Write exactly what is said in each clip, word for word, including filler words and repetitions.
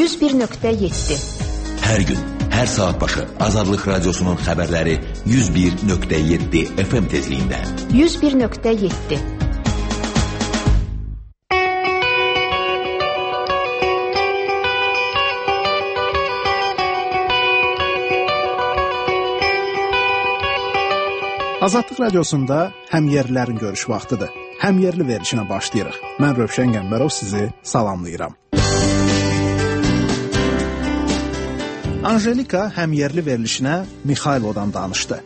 yüz bir nöqtə yeddi. Hər gün, hər saat başı Azadlıq Radiosunun xəbərləri yüz bir nöqtə yeddi F M tezliyində. yüz bir nöqtə yeddi. Azadlıq Radiosunda həmyerlilərin görüş vaxtıdır. Həmyerli verilişinə başlayırıq. Mən Rövşən Qəmbərov sizi salamlayıram. Anjelika həmyerli verilişinə Mixaylodan danışdı.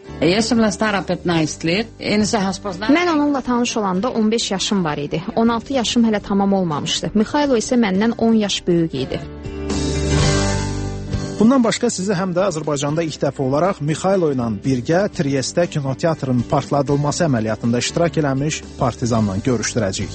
Mən onunla tanış olanda on beş yaşım var idi. on altı yaşım hələ tamam olmamışdı. Mixaylo isə məndən on yaş böyük idi. Bundan başqa sizi həm də Azərbaycanda ilk dəfə olaraq Mixaylo ilə birgə Trieste kinoteatrının partladılması əməliyyatında iştirak eləmiş partizanla görüşdürəcəyik.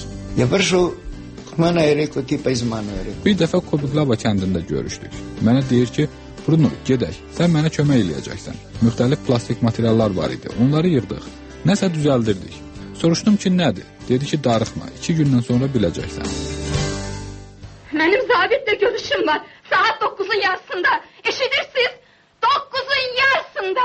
Bir dəfə Kobiklava kəndində görüşdük. Mənə deyir ki, Bruno, gedək, sən mənə kömək eləyəcəksən. Müxtəlif plastik materiallar var idi, onları yırdıq. Nəsə düzəldirdik. Soruşdum ki, nədir? Dedi ki, darıxma, iki gündən sonra biləcəksən. Mənim zabitlə görüşüm var. Saat doqquzun yarısında. Eşidirsiniz? Doqquzun yarısında.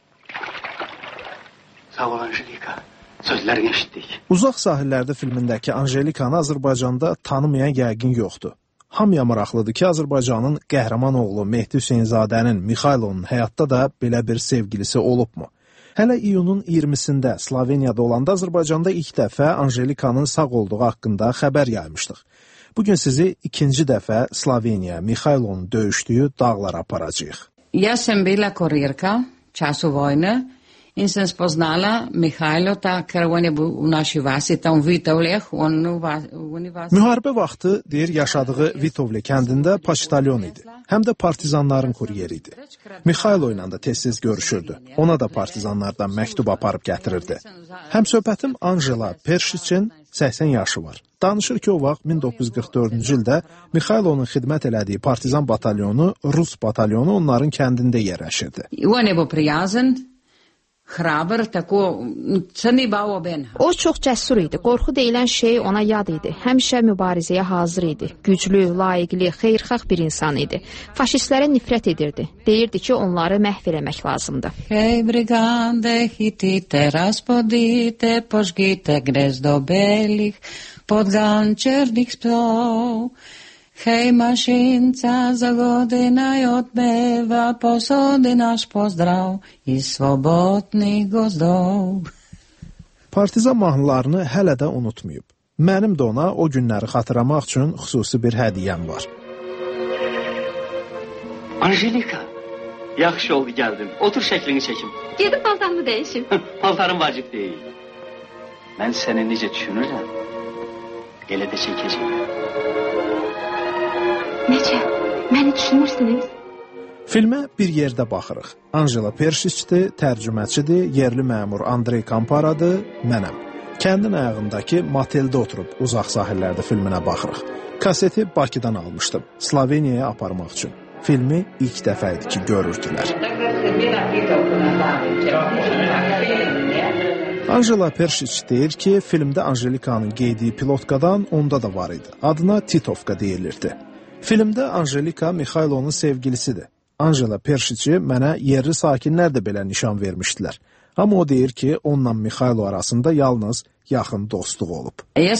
Sağ ol Anjelika. Sözlərini eşitdik. Uzaq sahillərdə filmindəki Anjelikanı Azərbaycanda tanımayan yəqin yoxdur. Hamıya maraqlıdır ki, Azərbaycanın qəhrəman oğlu Mehdi Hüseynzadənin Mixaylonun həyatda da belə bir sevgilisi olubmu? Hələ iyunun iyirmisində Sloveniyada olanda Azərbaycanda ilk dəfə Anjelikanın sağ olduğu haqqında xəbər yaymışdıq. Bugün sizi ikinci dəfə Sloveniya, Mixaylonun döyüşdüyü dağlara aparacağıq. Jaz sem bila kurirka v času vojne in sem spoznala Mixaylota, ker on je bil v naši vasi, tam v Vitovljah. Müharibə vaxtı, deyir, yaşadığı Vitovli kəndində poçtalyon idi. Həm də partizanların kuryeri idi. Mixaylo ilə də tez-tez görüşürdü. Ona da partizanlardan məktub aparıb gətirirdi. Həmsöhbətim Anjela Perşiçin səksən yaşı var. Danışır ki, o vaxt min doqquz yüz qırx dördüncü ildə Mixaylonun xidmət elədiyi partizan batalyonu, Rus batalyonu onların kəndində yerləşirdi. On je bil prijazen, hraber, tako se ni bal oben. O çox cəsur idi. Qorxu deyilən şey ona yad idi. Həmişə mübarizəyə hazır idi. Güclü, layiqli, xeyirxah bir insan idi. Faşistlərə nifrət edirdi. Deyirdi ki, onları məhv eləmək lazımdır. Hej, brigande, hitite, razpodite, požgite gnezdo belih, podgan črnih psov. Hej, mašinca zagodina i odmeva, posodi naš pozdrav iz svobodnih gozdov. Partizan mahnılarını hələ də unutmayıb. Mənim də ona o günləri xatırlamaq üçün xüsusi bir hədiyyəm var. Anjelika, yaxşı oldu gəldim. Otur şəklini çəkim. Gedib paltarımı dəyişim. Paltarım vacib deyil. Mən səni necə düşünürəm, elə də çəkəcəm. Necə? Məni düşünürsünüz? Filmə bir yerdə baxırıq. Anjela Perşiçdir, tərcüməçidir, yerli məmur Andrey Kamparadır, mənəm. Kəndin ayağındakı moteldə oturub uzaq sahillərdə filminə baxırıq. Kaseti Bakıdan almışdım, Sloveniyaya aparmaq üçün. Filmi ilk dəfə idi ki, görürdülər. Anjela Perşiç deyir ki, filmdə Anjelikanın geydiyi pilotkadan onda da var idi. Adına Titovka deyilirdi. Filmdə Anjelika Mixaylonun sevgilisidir. Anjela Perşiçi mənə yerli sakinlər də belə nişan vermişdilər. Amma o deyir ki, onunla Mixaylo arasında yalnız yaxın dostluq olub.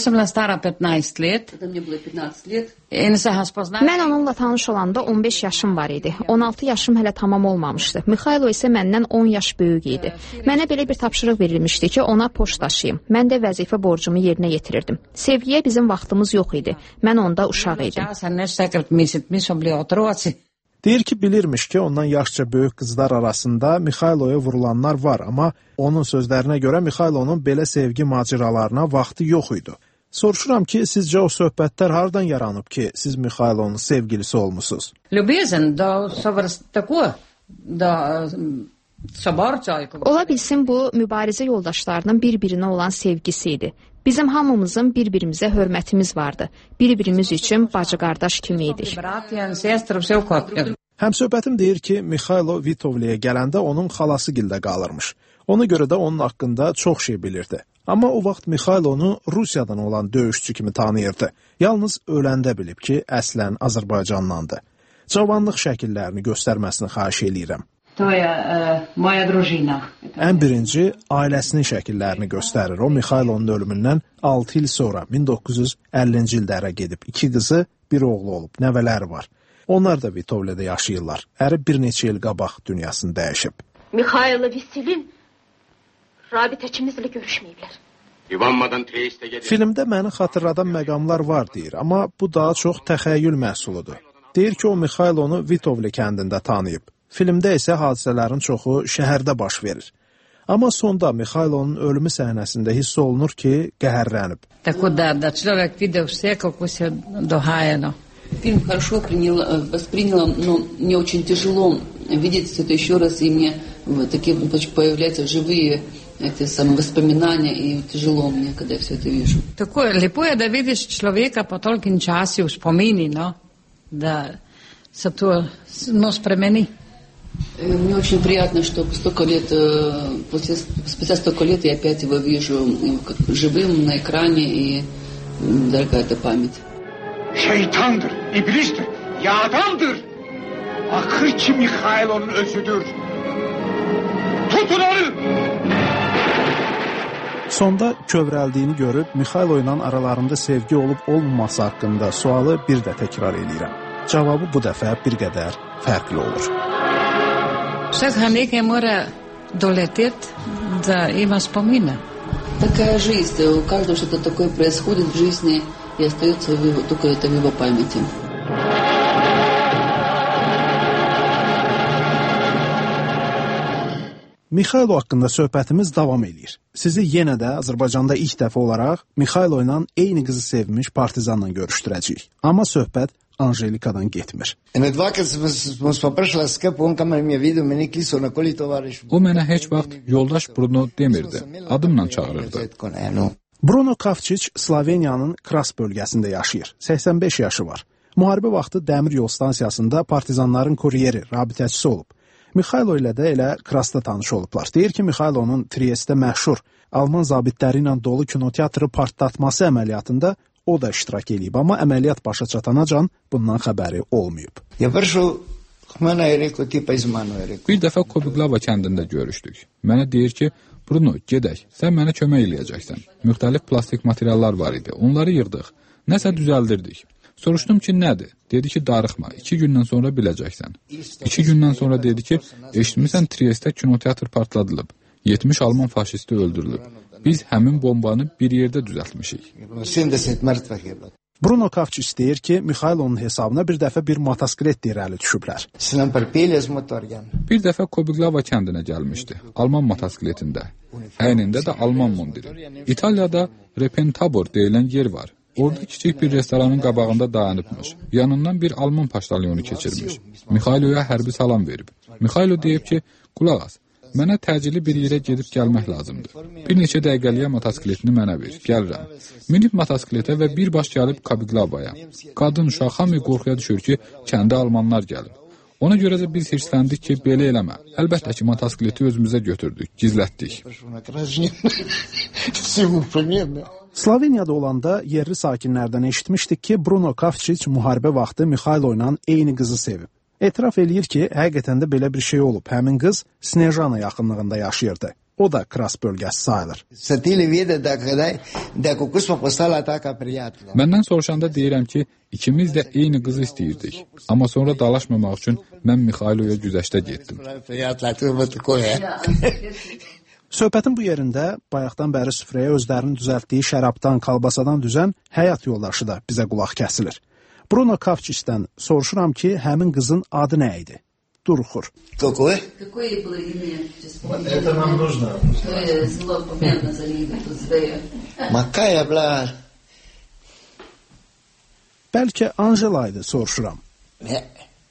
Mən onunla tanış olanda on beş yaşım var idi. on altı yaşım hələ tamam olmamışdı. Mixaylo isə məndən on yaş böyük idi. Mənə belə bir tapşırıq verilmişdi ki, ona poçt daşıyım. Mən də vəzifə borcumu yerinə yetirirdim. Sevgiyə bizim vaxtımız yox idi. Mən onda uşaq idim. Deyir ki, bilirmiş ki, ondan yaşca böyük qızlar arasında Mixayloya vurulanlar var, amma onun sözlərinə görə Mixaylonun belə sevgi macəralarına vaxtı yox idi. Soruşuram ki, sizcə o söhbətlər hardan yaranıb ki, siz Mixaylonun sevgilisi olmusunuz? Ljubezen do tako, do Ola bilsin bu mübarizə yoldaşlarının bir-birinə olan sevgisi idi. Bizim hamımızın bir-birimizə hörmətimiz vardı. Bir-birimiz üçün bacı-qardaş kimi idik. Həmsöhbətim deyir ki, Mixaylo Vitovliyə gələndə onun xalası gildə qalırmış. Ona görə də onun haqqında çox şey bilirdi. Amma o vaxt Mixaylonu Rusiyadan olan döyüşçü kimi tanıyırdı. Yalnız öləndə bilib ki, əslən Azərbaycanlandı. Cavanlıq şəkillərini göstərməsini xahiş eləyirəm. Moya Ən birinci, ailəsinin şəkillərini göstərir. O, Mikhailonun ölümündən altı il sonra, min doqquz yüz əllinci ildə ərə gedib. İki qızı, bir oğlu olub, nəvələri var. Onlar da Vitovle'də yaşayırlar. Əri bir neçə il qabaq dünyasını dəyişib. Mikhail'la Veselin rabitəçimizlə görüşməyiblər. Filmdə məni xatırladan məqamlar var deyir, amma bu daha çox təxəyyül məhsuludur. Deyir ki, o Mikhailonu Vitovle kəndində tanıyıb. Filmdə isə hadisələrin çoxu şəhərdə baş verir. Amma sonda Mikhailonun ölümü səhnəsində hiss olunur ki, qəhərlənib. Tako da, da človek vidi vse, kako se dohajalo. Фильм хорошо приняла, восприняла, но мне очень тяжело видеть это еще раз, и мне такие появляются живые эти самые воспоминания, и тяжело мне, когда я все это вижу. Tako je, lepo je, da vidiš človeka po tolkim časi v spomini, no? Da se to no, spremeni. Мне очень приятно, что столько лет, после, спустя столько лет я опять его вижу живым на экране, и дорогая эта память. Şeytandır, iblistir, yağdandır. Akır ki Mikhailonun özüdür. Tutun onu! Sonda kövrəldiyini görüb, Mikhailo ilə aralarında sevgi olub-olmaması haqqında sualı bir də təkrar eləyirəm. Cavabı bu dəfə bir qədər fərqli olur. Vsega nekaj mora doleteti, da ima spomine. Такая жизнь, у каждого что-то такое происходит в жизни, и остается в его, только это в его памяти. Mikhailo haqqında söhbətimiz davam eləyir. Sizi yenə də Azərbaycanda ilk dəfə olaraq Mikhailo ilə eyni qızı sevmiş partizanla görüşdürəcəyik. Amma söhbət Anjelikadan getmir. O mənə heç vaxt yoldaş Bruno demirdi, adımla çağırırdı. Bruno Kavčić Sloveniyanın Kras bölgəsində yaşayır. səksən beş yaşı var. Müharibə vaxtı dəmir yol stansiyasında partizanların kuryeri, rabitəçisi olub. Mikhailo ilə də elə Krasda tanış olublar. Deyir ki, Mikhailonun Triestdə məşhur Alman zabitləri ilə dolu kinoteatrı partlatması əməliyyatında o da iştirak edib, amma əməliyyat başa çatanacan bundan xəbəri olmayıb. Bir dəfə Kobiglava kəndində görüşdük. Mənə deyir ki, Bruno, gedək, sən mənə kömək eləyəcəksən. Müxtəlif plastik materiallar var idi, onları yırdıq, nəsə düzəldirdik. Soruşdum ki, nədir? Dedi ki, darıxma, iki gündən sonra biləcəksən. İki gündən sonra dedi ki, eşitmirsən Triestdə kinoteatr partladılıb, yetmiş Alman faşisti öldürülüb. Biz həmin bombanı bir yerdə düzəltmişik. Bruno Kavčić deyir ki, Mikhailonun hesabına bir dəfə bir motosiklet irəli düşüblər. Bir dəfə Kobiglava kəndinə gəlmişdi, Alman motosikletində. Əynində də Alman mundiri. İtaliyada Repentabor deyilən yer var. Orada kiçik bir restoranın qabağında dayanıbmış. Yanından bir Alman paştalyonu keçirmiş. Mikhailoya hərbi salam verib. Mikhailo deyib ki, qulaq as, mənə təcili bir yerə gedib gəlmək lazımdır. Bir neçə dəqiqəliyə motosikletini mənə ver, gəlirəm. Minib motosikletə və birbaş gəlib Kabiglavaya. Qadın, uşaq hamı qorxuya düşür ki, kəndə almanlar gəlib. Ona görə də biz hirsləndik ki, belə eləmə. Əlbəttə ki, motosikleti özümüzə götürdük, gizlətdik. Sloveniyada olanda yerli sakinlərdən eşitmişdik ki, Bruno Kavčić müharibə vaxtı Mikhailo ilə eyni qızı sevib. Etiraf eləyir ki, həqiqətən də belə bir şey olub. Həmin qız Snežana yaxınlığında yaşayırdı. O da Kras bölgəsi sayılır. Məndən soruşanda deyirəm ki, ikimiz də eyni qızı istəyirdik. Amma sonra dalaşmamaq üçün mən Mikhailoya güzəştə getdim. Söhbətin bu yerində bayaqdan bəri süfrəyə özlərinin düzəltdiyi şərabdan, kalbasadan düzən həyat yoldaşı da bizə qulaq kəsilir. Bruno Kavčićdən soruşuram ki, həmin qızın adı nə idi? Duruxur. Какое? Какое было имя? Это нам нужно. Зло помянно за имя. Makaya bla. Bəlkə Angela idi, soruşuram. Ne?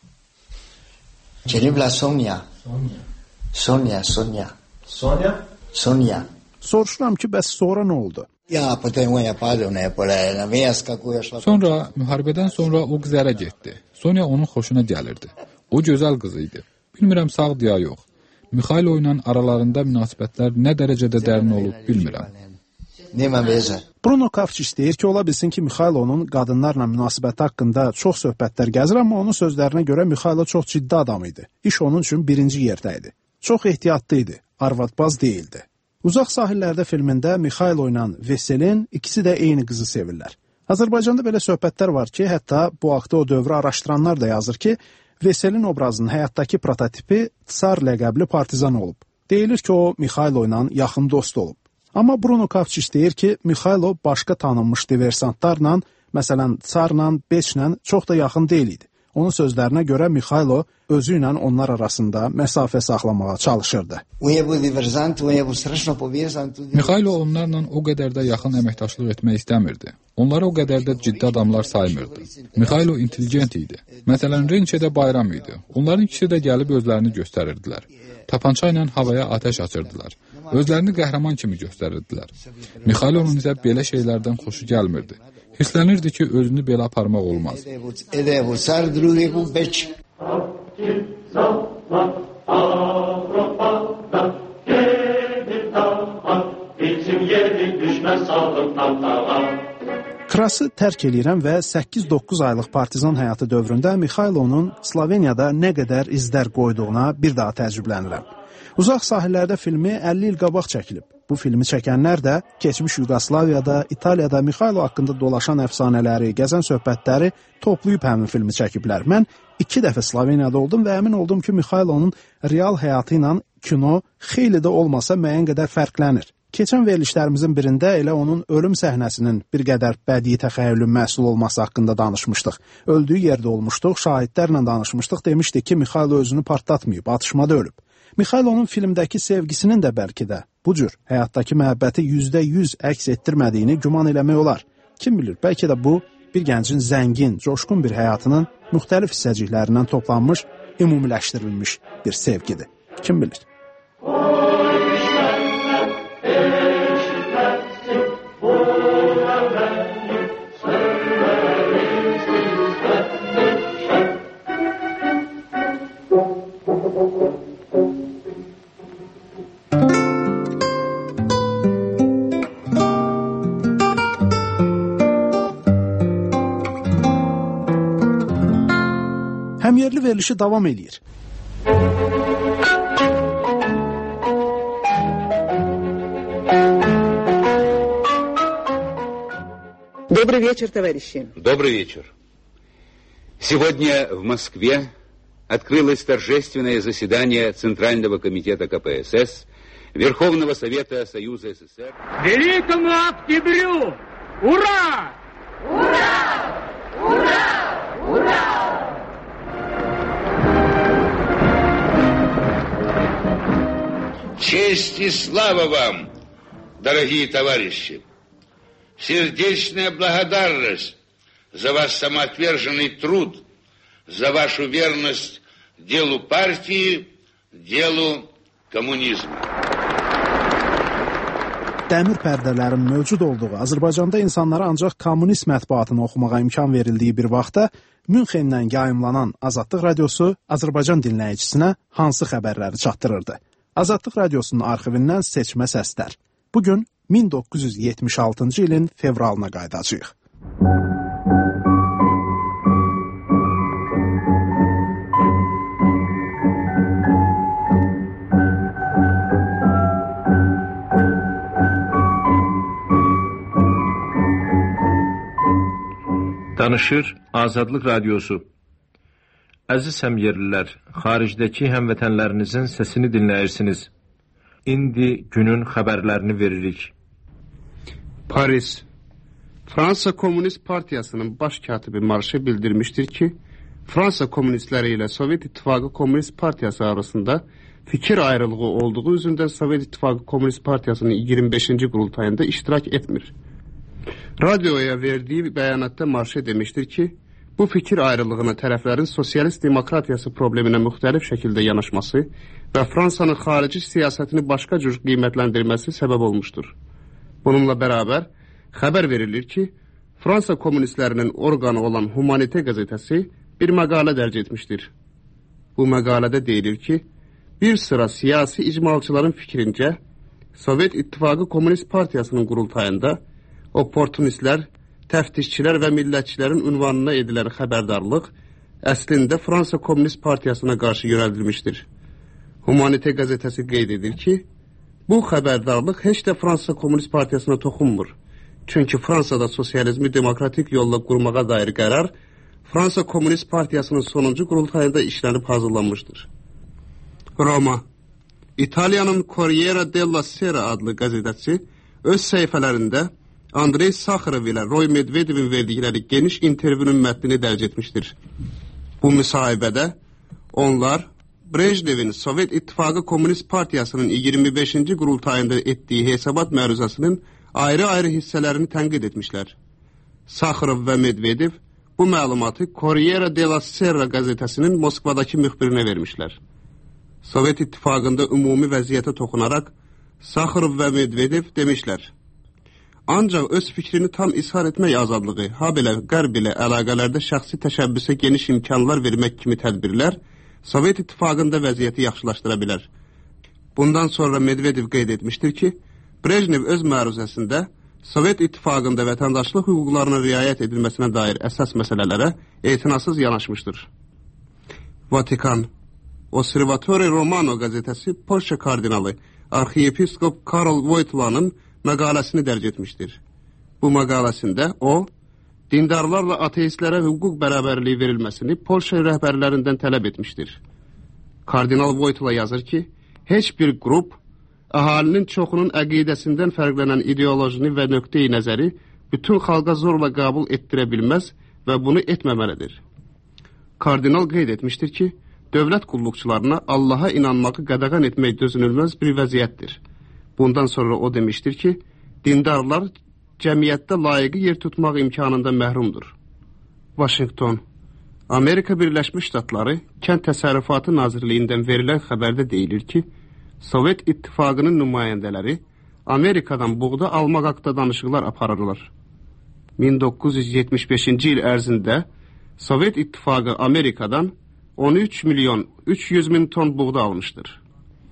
Celibla Sonya. Sonya, Sonya. Sonya? Sonya. Soruşuram ki, bəs sonra nə oldu? Ya, потом я падал на поле, на вес какую шла. Sonra müharibədən sonra o qız ərə getdi. Sonya onun xoşuna gəlirdi. O gözəl qız idi. Bilmirəm sağ ya yox. Mikhailo ilə aralarında münasibətlər nə dərəcədə dərin olub bilmirəm. Nima beza. Bruno Kavčič deyir ki, ola bilsin ki, Mixailonun qadınlarla münasibəti haqqında çox söhbətlər gəzir, amma onun sözlərinə görə Mixailo çox ciddi adam idi. İş onun üçün birinci yerdə idi. Çox ehtiyatlı idi, arvadbaz deyildi. Uzaq sahillərdə filmində Mixailo ilə Veselin ikisi də eyni qızı sevirlər. Azərbaycanda belə söhbətlər var ki, hətta bu haqda o dövrü araşdıranlar da yazır ki, Veselin obrazının həyatdakı prototipi Tsar ləqəbli partizan olub. Deyilir ki, o Mixailo ilə yaxın dost olub. Amma Bruno Kavčič deyir ki, Mixailo başqa tanınmış diversantlarla, məsələn, Tsarla, Beçlə çox da yaxın deyil idi. Onun sözlərinə görə Mixailo özü ilə onlar arasında məsafə saxlamağa çalışırdı. Mixailo onlarla o qədər də yaxın əməkdaşlıq etmək istəmirdi. Onları o qədər də ciddi adamlar saymırdı. Mixailo intelligent idi. Məsələn, Rençedə bayram idi. Onların ikisi də gəlib özlərini göstərirdilər. Tapança ilə havaya ateş açırdılar. Özlərini qəhrəman kimi göstərirdilər. Mixailonun isə belə şeylərdən xoşu gəlmirdi. Hirslənirdi ki, özünü belə aparmaq olmaz. Krası tərk eləyirəm və səkkiz doqquz aylıq partizan həyatı dövründə Mixailonun Sloveniyada nə qədər izlər qoyduğuna bir daha təəccüblənirəm. Uzaq sahillərdə filmi əlli il qabaq çəkilib. Bu filmi çəkənlər də keçmiş Yugoslaviyada, İtaliyada Mixailo haqqında dolaşan əfsanələri, gəzən söhbətləri toplayıb həmin filmi çəkiblər. Mən iki dəfə Sloveniyada oldum və əmin oldum ki, Mixailonun real həyatı ilə kino xeyli də olmasa müəyyən qədər fərqlənir. Keçən verilişlərimizin birində elə onun ölüm səhnəsinin bir qədər bədii təxəyyülün məhsul olması haqqında danışmışdıq. Öldüyü yerdə olmuşduq, şahidlərlə danışmışdıq, demişdik ki, Mixailo özünü partlatmayıb, atışmada ölüb. Mixailonun filmdəki sevgisinin də bəlkə də bu cür həyatdakı məhəbbəti yüzdə yüz əks etdirmədiyini güman eləmək olar. Kim bilir, bəlkə də bu bir gəncin zəngin, coşqun bir həyatının müxtəlif hissəciklərindən toplanmış, ümumiləşdirilmiş bir sevgidir. Kim bilir? Həmyerli verilişi davam eləyir. Добрый вечер, товарищи. Добрый вечер. Сегодня в Москве открылось торжественное заседание Центрального комитета ка пэ эс эс Верховного Совета Союза СССР. Великому Октябрю! Ура! Ура! Ура! Ура! Честь и слава вам, дорогие товарищи! Сердечная благодарность за ваш самоотверженный труд, за вашу верность делу партии, делу komünizm. Dəmir pərdələrin mövcud olduğu Azərbaycanda insanlara ancaq kommunist mətbuatını oxumağa imkan verildiyi bir vaxtda Münxendən yayımlanan Azadlıq Radiosu Azərbaycan dinləyicisinə hansı xəbərləri çatdırırdı? Azadlıq Radiosunun arxivindən seçmə səslər. Bugün min doqquz yüz yetmiş altıncı ilin fevralına qayıdacağıq. Danışır Azadlıq Radiosu. Əziz həmyerlilər, xaricdəki həmvətənlərinizin səsini dinləyirsiniz. İndi günün xəbərlərini veririk. Paris. Fransa Komünist Partiyasının baş katibi Marşe bildirmişdir ki, Fransa komünistləri ilə Sovet İttifaqı Komünist Partiyası arasında fikir ayrılığı olduğu üzündən Sovet İttifaqı Komünist Partiyasının iyirmi beşinci qurultayında iştirak etmir. Radioya verdiyi bəyanatda Marşe demişdir ki, bu fikir ayrılığına tərəflərin sosialist demokratiyası probleminə müxtəlif şəkildə yanaşması və Fransanın xarici siyasətini başqa cür qiymətləndirməsi səbəb olmuşdur. Bununla bərabər xəbər verilir ki, Fransa komünistlərinin orqanı olan Humanite qəzetəsi bir məqalə dərc etmişdir. Bu məqalədə deyilir ki, bir sıra siyasi icmalçıların fikrincə, Sovet İttifaqı Komünist Partiyasının qurultayında opportunistlər, təftişçilər və millətçilərin ünvanına edilən xəbərdarlıq əslində Fransa Komünist Partiyasına qarşı yönəldilmişdir. Humanite qəzetəsi qeyd edir ki, bu xəbərdarlıq heç də Fransa Komünist Partiyasına toxunmur. Çünki Fransada sosializmi demokratik yolla qurmağa dair qərar Fransa Komünist Partiyasının sonuncu qurultayında işlənib hazırlanmışdır. Roma, İtaliyanın Corriere della Sera adlı qəzetəsi öz səhifələrində Andrey Sakharov ilə Roy Medvedevin verdikləri geniş intervyunun mətnini dərc etmişdir. Bu müsahibədə onlar Brejnevin Sovet İttifaqı Komünist Partiyasının iyirmi beşinci qurultayında etdiyi hesabat məruzasının ayrı-ayrı hissələrini tənqid etmişlər. Sakharov və Medvedev bu məlumatı Corriere della Sera qəzetəsinin Moskvadakı müxbirinə vermişlər. Sovet İttifaqında ümumi vəziyyətə toxunaraq Sakharov və Medvedev demişlər: ancaq öz fikrini tam ishar etmək azadlığı, ha belə qərb ilə əlaqələrdə şəxsi təşəbbüsə geniş imkanlar vermək kimi tədbirlər Sovet İttifaqında vəziyyəti yaxşılaşdıra bilər. Bundan sonra Medvedev qeyd etmişdir ki, Brejnev öz məruzəsində Sovet İttifaqında vətəndaşlıq hüquqlarına riayət edilməsinə dair əsas məsələlərə etinasız yanaşmışdır. Vatikan, Osservatore Romano qəzetəsi Polşa kardinalı arxiyepiskop Karol Wojtyła'nın məqaləsini dərc etmişdir. Bu məqaləsində o, dindarlarla ateistlərə hüquq bərabərliyi verilməsini Polşa rəhbərlərindən tələb etmişdir. Kardinal Wojtyła yazır ki, heç bir qrup əhalinin çoxunun əqidəsindən fərqlənən ideolojini və nöqteyi nəzəri bütün xalqa zorla qəbul etdirə bilməz və bunu etməməlidir. Kardinal qeyd etmişdir ki, dövlət qulluqçularına Allaha inanmağı qadağan etmək dözünülməz bir vəziyyətdir. Bundan sonra o demişdir ki, dindarlar cəmiyyətdə layiqi yer tutmaq imkanında məhrumdur. Washington, Amerika Birləşmiş Ştatları Kənd Təsərrüfatı Nazirliyindən verilən xəbərdə deyilir ki, Sovet İttifaqının nümayəndələri Amerikadan buğda almaq haqda danışıqlar aparırlar. min doqquz yüz yetmiş beşinci il ərzində Sovet İttifaqı Amerikadan on üç milyon üç yüz min ton buğda almışdır.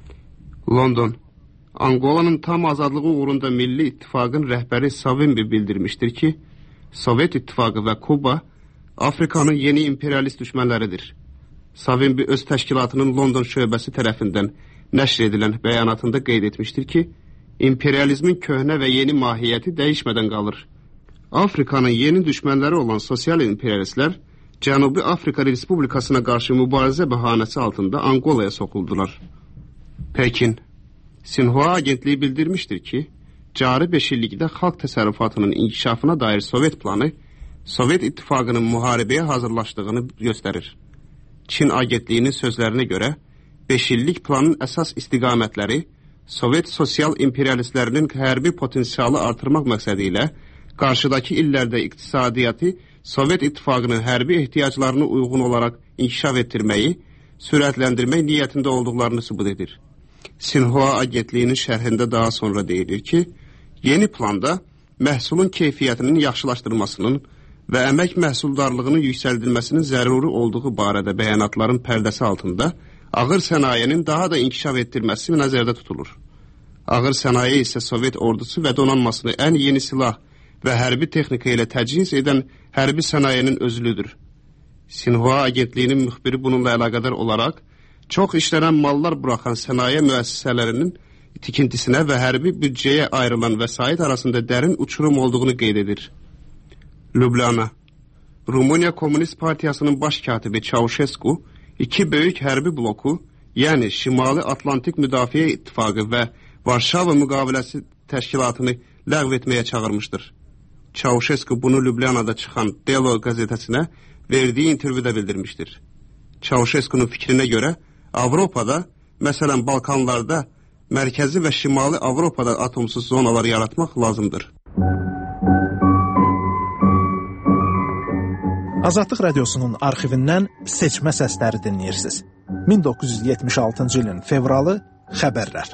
London, Angolanın tam azadlığı uğrunda Milli İttifaqın rəhbəri Savimbi bildirmişdir ki, Sovet İttifaqı və Kuba Afrikanın yeni imperialist düşmənləridir. Savimbi öz təşkilatının London şöbəsi tərəfindən nəşr edilən bəyanatında qeyd etmişdir ki, imperializmin köhnə və yeni mahiyyəti dəyişmədən qalır. Afrikanın yeni düşmənləri olan sosial imperialistlər Cənubi Afrika Respublikasına qarşı mübarizə bəhanəsi altında Angolaya soxuldular. Pekin, Sinhua agentliyi bildirmişdir ki, cari beş illikdə xalq təsərrüfatının inkişafına dair Sovet planı Sovet İttifaqının müharibəyə hazırlaşdığını göstərir. Çin agentliyinin sözlərinə görə, beş illik planın əsas istiqamətləri Sovet sosial imperialistlərinin hərbi potensialı artırmaq məqsədi ilə qarşıdakı illərdə iqtisadiyyatı Sovet İttifaqının hərbi ehtiyaclarına uyğun olaraq inkişaf etdirməyi, sürətləndirmək niyyətində olduqlarını sübut edir. Sinhua agentliyinin şərhində daha sonra deyilir ki, yeni planda məhsulun keyfiyyətinin yaxşılaşdırılmasının və əmək məhsuldarlığının yüksəldilməsinin zəruri olduğu barədə bəyanatların pərdəsi altında ağır sənayenin daha da inkişaf etdirməsi nəzərdə tutulur. Ağır sənaye isə Sovet ordusu və donanmasını ən yeni silah və hərbi texnika ilə təchiz edən hərbi sənayenin özülüdür. Sinhua agentliyinin müxbiri bununla əlaqədar olaraq çox işlənən mallar buraxan sənaye müəssisələrinin tikintisinə və hərbi büdcəyə ayrılan vəsait arasında dərin uçurum olduğunu qeyd edir. Ljubljana, Rumıniya Komünist Partiyasının baş katibi Çauşesku iki böyük hərbi bloku, yəni Şimali Atlantik Müdafiə İttifaqı və Varşava müqaviləsi təşkilatını ləğv etməyə çağırmışdır. Çauşesku bunu Ljubljanada çıxan Delo qəzetəsinə verdiyi intervyuda bildirmişdir. Çauşeskunun fikrinə görə Avropada, məsələn Balkanlarda, mərkəzi və şimali Avropada atomsuz zonalar yaratmaq lazımdır. Azadlıq Radiosunun arxivindən seçmə səsləri dinləyirsiniz. min doqquz yüz yetmiş altıncı ilin fevralı xəbərlər.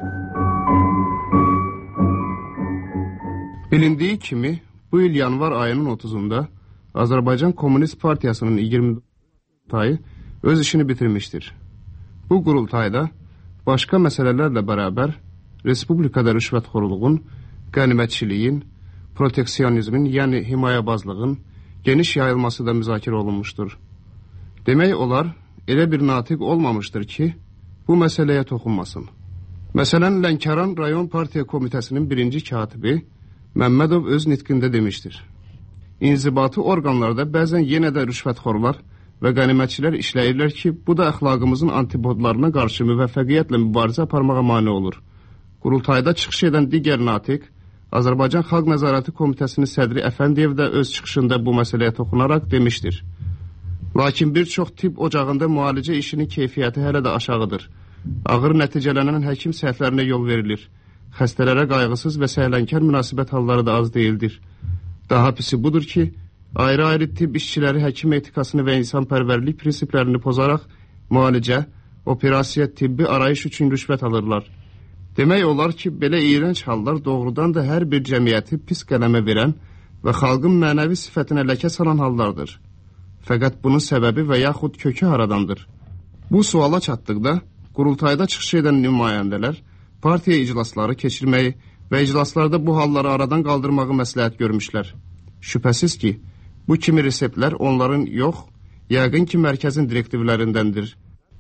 Bilindiyi kimi, bu il yanvar ayının otuzunda Azərbaycan Komünist Partiyasının iyirmi qurultayı öz işini bitirmişdir. Bu qurultayda başqa məsələlərlə bərabər respublikada rüşvətxorluğun, qənimətçiliyin, proteksionizmin, yəni himayəbazlığın geniş yayılması da müzakirə olunmuşdur. Demək olar, elə bir natiq olmamışdır ki, bu məsələyə toxunmasın. Məsələn, Lənkəran Rayon Partiya Komitəsinin birinci katibi Məmmədov öz nitqində demişdir. İnzibati orqanlarda bəzən yenə də rüşvətxorlar və qənimətçilər işləyirlər ki, bu da əxlaqımızın antipodlarına qarşı müvəffəqiyyətlə mübarizə aparmağa mane olur. Qurultayda çıxış edən digər natiq, Azərbaycan Xalq Nəzarəti Komitəsinin sədri Əfəndiyev də öz çıxışında bu məsələyə toxunaraq demişdir. Lakin bir çox tibb ocağında müalicə işinin keyfiyyəti hələ də aşağıdır. Ağır nəticələnən həkim səhvlərinə yol verilir. Xəstələrə qayğısız və səhlənkar münasibət halları da az deyildir. Daha pisi budur ki, ayrı-ayrı tibb işçiləri həkim etikasını və insanpərvərlik prinsiplərini pozaraq müalicə, operasiya, tibbi arayış üçün rüşvət alırlar. Demək olar ki, belə iyrənc hallar doğrudan da hər bir cəmiyyəti pis qələmə verən və xalqın mənəvi sifətinə ləkə salan hallardır. Fəqət bunun səbəbi və yaxud kökü haradandır? Bu suala çatdıqda, qurultayda çıxış edən nümayəndələr partiya iclasları keçirməyi və iclaslarda bu halları aradan qaldırmağı məsləhət görmüşlər. Şübhəsiz ki, bu kimi reseptlər onların yox, yəqin ki, mərkəzin direktivlərindəndir.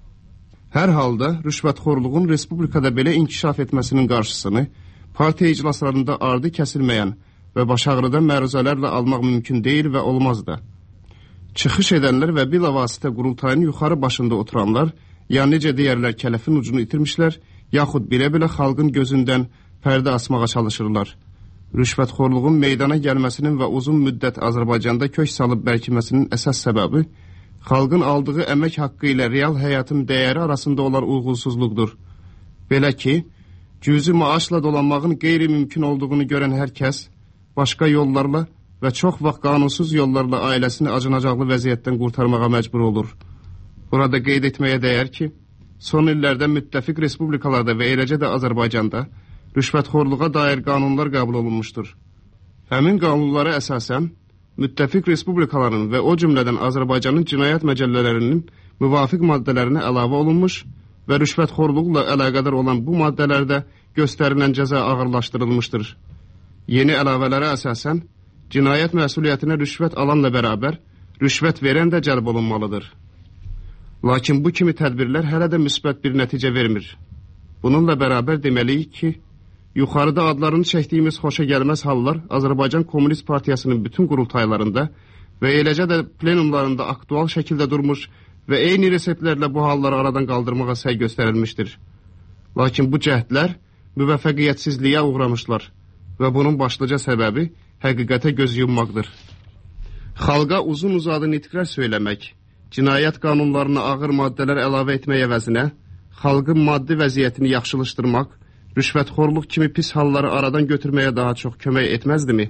Hər halda rüşvətxorluğun respublikada belə inkişaf etməsinin qarşısını partiya iclaslarında ardı kəsilməyən və baş ağrıdan məruzələrlə almaq mümkün deyil və olmaz da. Çıxış edənlər və bilavasitə qurultayın yuxarı başında oturanlar, ya necə deyərlər kələfin ucunu itirmişlər, yaxud bilə-bilə xalqın gözündən pərdə asmağa çalışırlar. Rüşvətxorluğun meydana gəlməsinin və uzun müddət Azərbaycanda kök salıb bərkiməsinin əsas səbəbi xalqın aldığı əmək haqqı ilə real həyatın dəyəri arasında olan uyğunsuzluqdur. Belə ki, cüzi maaşla dolanmağın qeyri-mümkün olduğunu görən hər kəs, başqa yollarla və çox vaxt qanunsuz yollarla ailəsini acınacaqlı vəziyyətdən qurtarmağa məcbur olur. Burada qeyd etməyə dəyər ki, son illərdə müttəfiq respublikalarda və eləcə də Azərbaycanda rüşvətxorluğa dair qanunlar qəbul olunmuşdur. Həmin qanunlara əsasən, müttəfiq respublikaların və o cümlədən Azərbaycanın cinayət məcəllələrinin müvafiq maddələrinə əlavə olunmuş və rüşvətxorluqla əlaqədar olan bu maddələrdə göstərilən cəza ağırlaşdırılmışdır. Yeni əlavələrə əsasən, cinayət məsuliyyətinə rüşvət alanla bərabər, rüşvət verən də cəlb olunmalıdır. Lakin bu kimi tədbirlər hələ də müsbət bir nəticə vermir. Bununla bərabər deməliyik ki, yuxarıda adlarını çəkdiyimiz xoşa gəlməz hallar Azərbaycan Komünist Partiyasının bütün qurultaylarında və eləcə də plenumlarında aktual şəkildə durmuş və eyni reseptlərlə bu halları aradan qaldırmağa səy göstərilmişdir. Lakin bu cəhdlər müvəffəqiyyətsizliyə uğramışlar və bunun başlıca səbəbi həqiqətə göz yummaqdır. Xalqa uzun uzadı nitqlər söyləmək, cinayət qanunlarına ağır maddələr əlavə etmək əvəzinə, xalqın maddi vəziyyətini yaxşılaşdırmaq, rüşvətxorluq kimi pis halları aradan götürməyə daha çox kömək etməzdimi?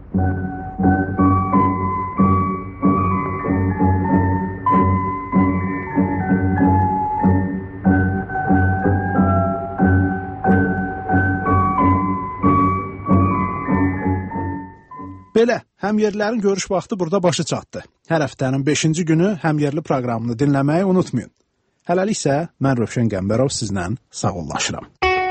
Belə, həmyerlilərin görüş vaxtı burada başı çatdı. Hər həftənin beşinci günü həmyerli proqramını dinləməyi unutmayın. Hələlik isə mən Rövşən Qəmbərov sizlə sağollaşıram.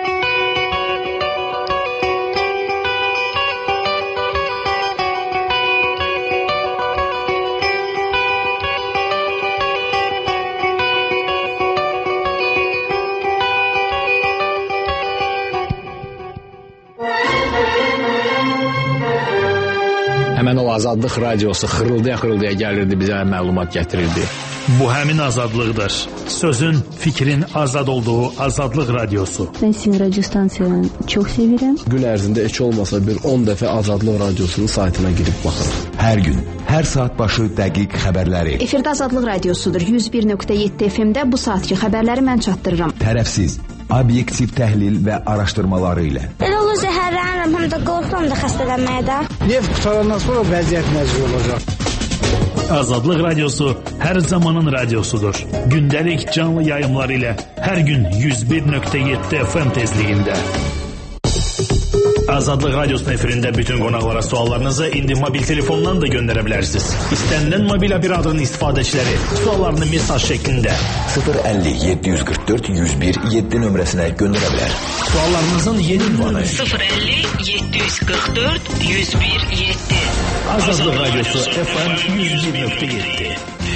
Həmən o Azadlıq radiosu xırıldaya-xırıldaya gəlirdi, bizə məlumat gətirirdi. Bu həmin azadlıqdır. Sözün, fikrin azad olduğu Azadlıq radiosu. Ben sizin radyo stansiyonu çok severim. Gün ərzində heç olmasa bir on dəfə Azadlıq radiosunun saytına girib baxırım. Hər gün, hər saat başı dəqiq xəbərləri. Efirdə Azadlıq radiosudur. yüz bir nöqtə yeddi F M-də bu saatki xəbərləri mən çatdırıram. Tərəfsiz, obyektiv təhlil və araşdırmaları ilə. Elə olur zəhərlənirəm, həm də qorxuram da xəstələnməyə də. Neft qutarandan sonra vəziyyət nəzir olacaq. Azadlıq radiosu hər zamanın radiosudur. Gündəlik canlı yayımlar ilə hər gün yüz bir nöqtə yeddi F M tezliyində. Azadlıq Radyosu'nun efirində bütün qonaqlara suallarınızı indi mobil telefondan da göndərə bilərsiniz. İstənilən mobil operatorun istifadəçiləri suallarını mesaj şəklində sıfır əlli yeddi yüz qırx dörd yüz bir yeddi nömrəsinə göndərə bilər. Suallarınızın yeni ünvanı sıfır əlli yeddi yüz qırx dörd yüz bir yeddi. Azadlıq Radyosu F M yüz bir nöqtə yeddi.